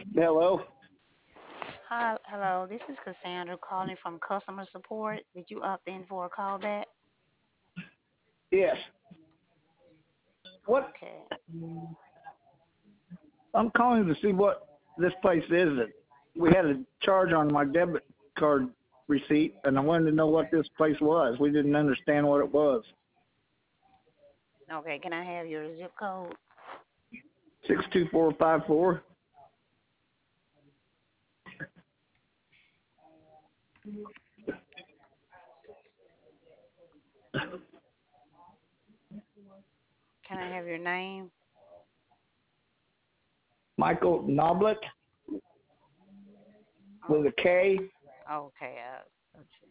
Hello. Hi, hello. This is Cassandra calling from customer support. Did you opt in for a call back? Yes. What? Okay. I'm calling to see what this place is. That we had a charge on my debit card receipt, and I wanted to know what this place was. We didn't understand what it was. Okay. Can I have your zip code? 62454. Can I have your name? Michael Noblet with Oh, a K. okay. Got you.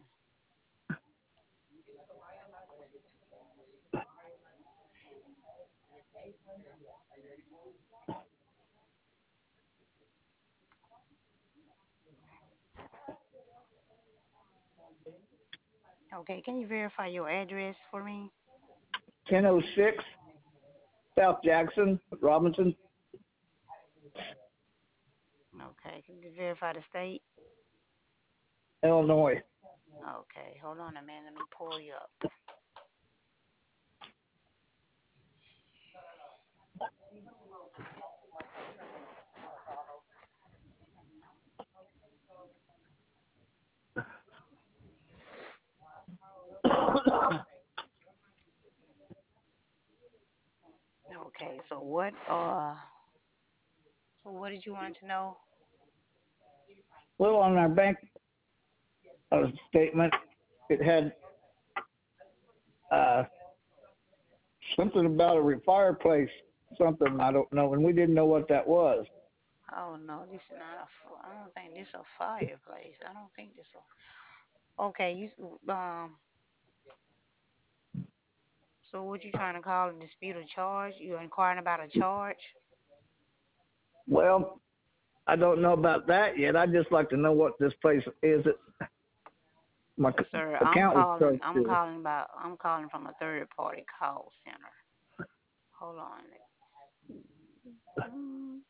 Okay. Can you verify your address for me? 1006 South Jackson, Robinson, Okay. Can you verify the state? Illinois. Okay. Hold on a minute. Let me pull you up. Okay. So what did you want to know? Well, on our bank statement, it had uh, something about a fireplace, something I don't know, and we didn't know what that was. Oh no, this is not I don't think this a fireplace. I don't think this a. Okay. So what you trying to call and dispute a charge? You inquiring about a charge? Well, I don't know about that yet. I'd just like to know what this place is. My Sir, account was closed to. I'm calling from a third party call center. Hold on. Mm,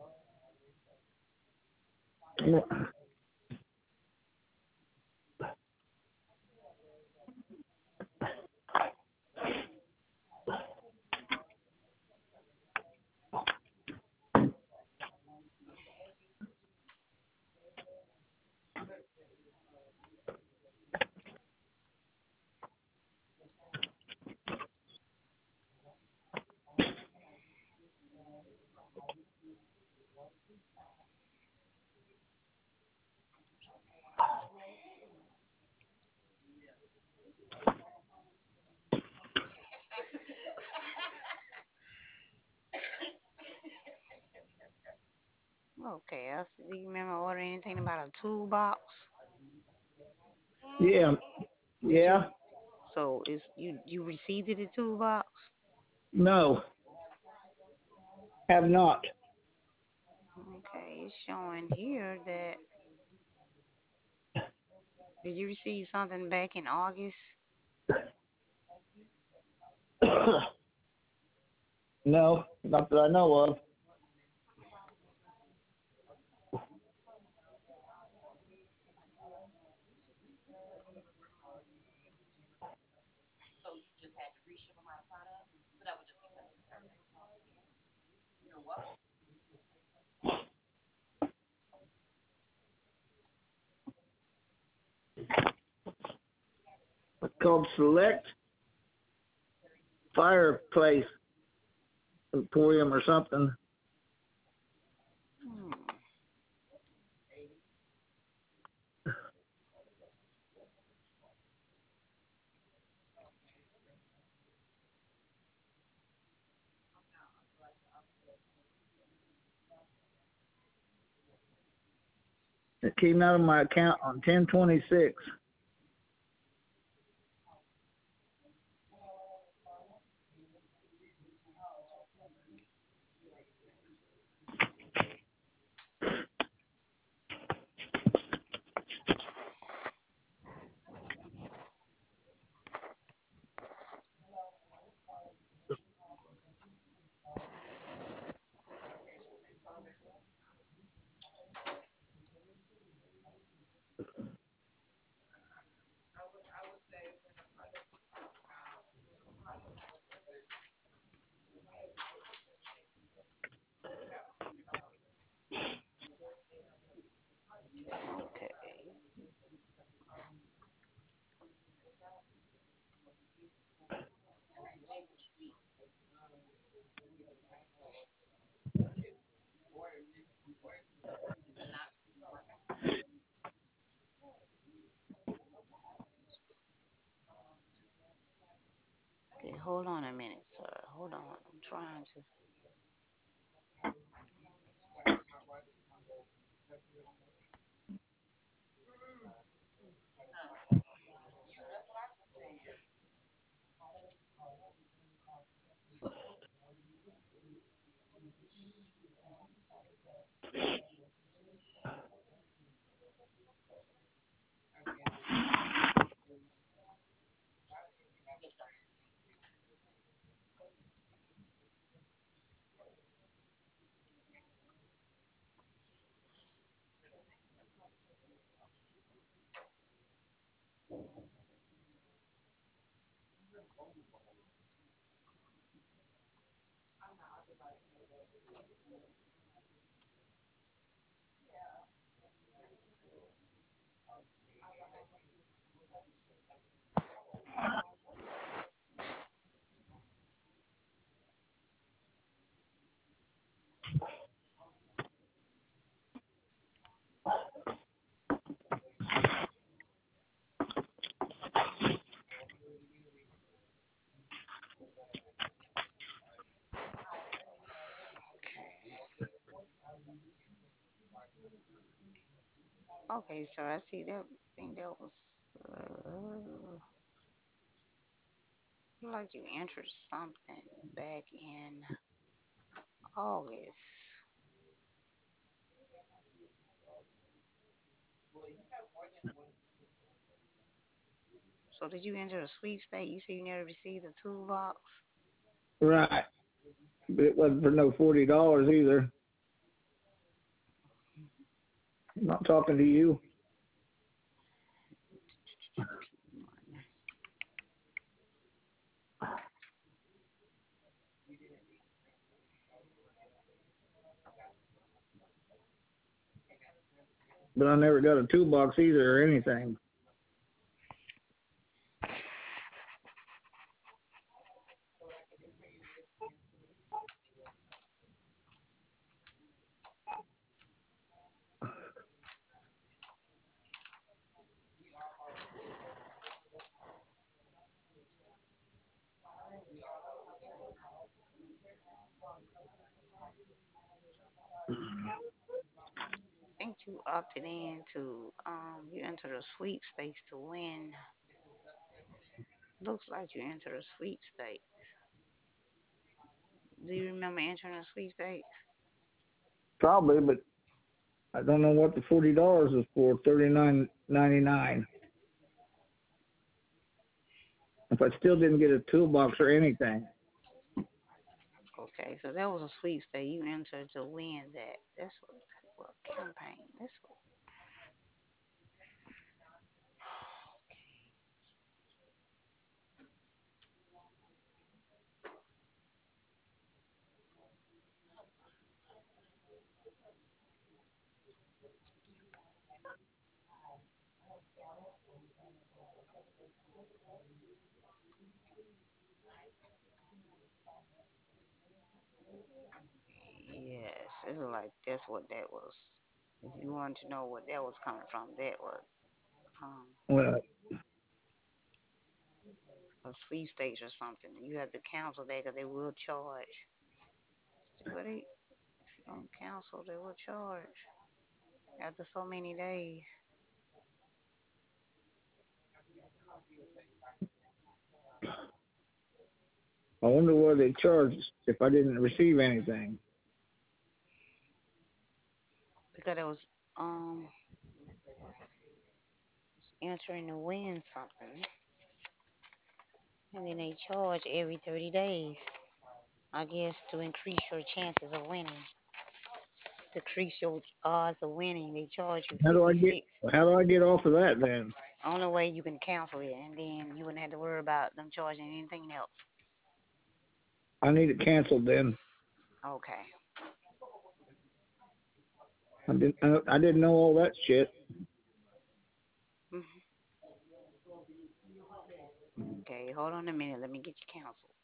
okay, do you remember ordering anything about a toolbox? Yeah, Did yeah, you? So is you received it a toolbox? no, have not. Okay, it's showing here that did you receive something back in August? No, not that I know of. It's called Select Fireplace Emporium or something. Hmm. It came out of my account on 1026. Okay, sir, I see that. I think that was uh, like you entered something back in August. So did you enter a sweepstakes? You said you never received a toolbox. Right. But it wasn't for no $40 either. I'm not talking to you. But I never got a toolbox either or anything. I think you opted in to you entered a sweepstakes to win. Looks like you entered a sweepstakes. Do you remember entering a sweepstakes? Probably, but I don't know what the $40 is for. 39.99. If I still didn't get a toolbox or anything, Okay, so that was a sweepstakes. You entered to win that. That's what campaign. That's what. Yes, it's like that's what that was. If you want to know what that was coming from, that was um well, a sweepstakes or something. You have to cancel that because they will charge. But they, if you don't cancel, they will charge after so many days. I wonder what they charge if I didn't receive anything. Because it was um entering to win something, and then they charge every 30 days. I guess to increase your chances of winning, to increase your odds of winning, they charge you How do I get 56. how do I get off of that then? Only way you can cancel it, and then you wouldn't have to worry about them charging anything else. I need it canceled then. Okay. I didn't know all that shit. Mhm. Okay, hold on a minute. Let me get you canceled.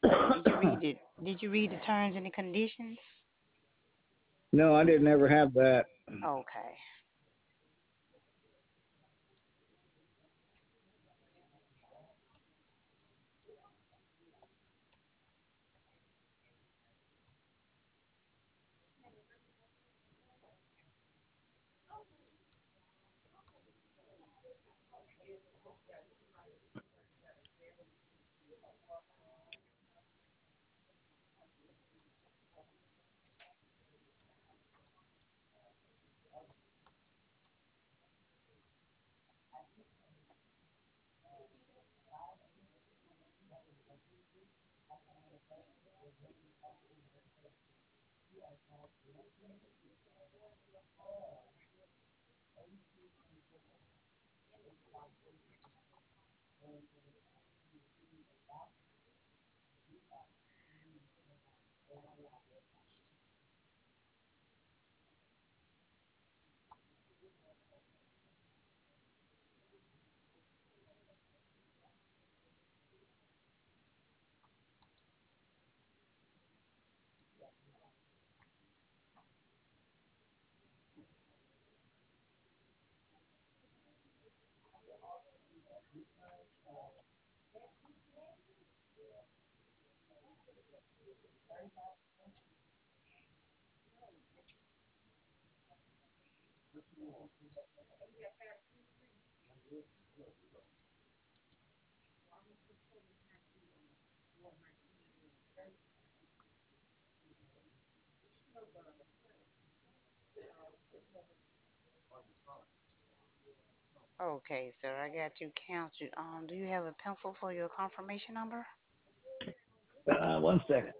Did you read the terms and the conditions? No, I didn't ever have that. Okay. Okay, sir. I got you counted. Do you have a pencil for your confirmation number? 1 second.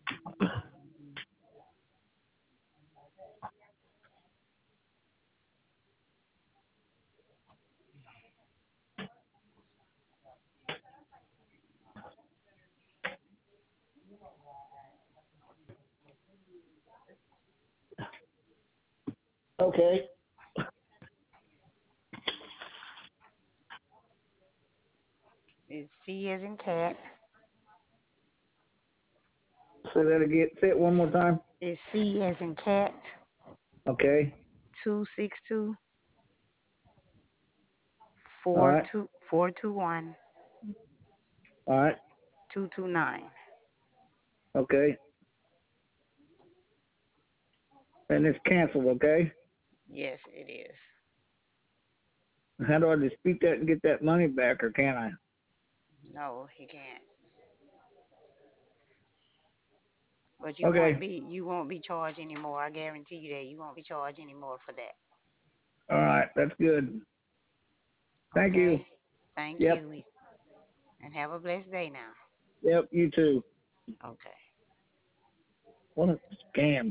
Okay. It's C as in cat. Say that again. Say it one more time. It's C as in cat. Okay. 262 All four right. two 421 All right. 229. Okay. And it's canceled. Okay. Yes, it is. How do I dispute that and get that money back, or can I? No, he can't. But Okay. you won't be charged anymore. I guarantee you that you won't be charged anymore for that. All right. That's good. Thank you. Okay. Thank Yep. you. And have a blessed day now. Yep. You too. Okay. What a scam.